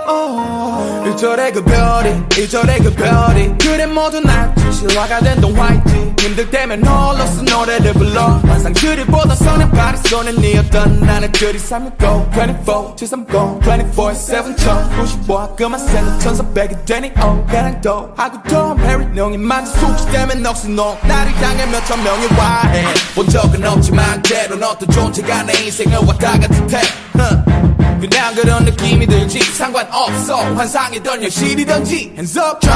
1절의 그 별이 1절의 그 별이 그래 모두 낫지 실화가 된 동화이지 힘들 때면 홀로서 노래를 불러 항상 그리보다 손에 발이 손에 네었던 나는 그리 삶을 go 24, 730, 24/7 1095 그만 생각 천사백이 되니 배낭도 하고 돈 페리 농이 만지 숙지되면 넋이 녹 나를 향해 몇천 명이 와해 본 적은 없지만 때론 어떤 존재가 내 인생을 왔다 갔을 테 그냥 그런 느낌이 들지 상관없어 환상이든 현실이든지 Hands up try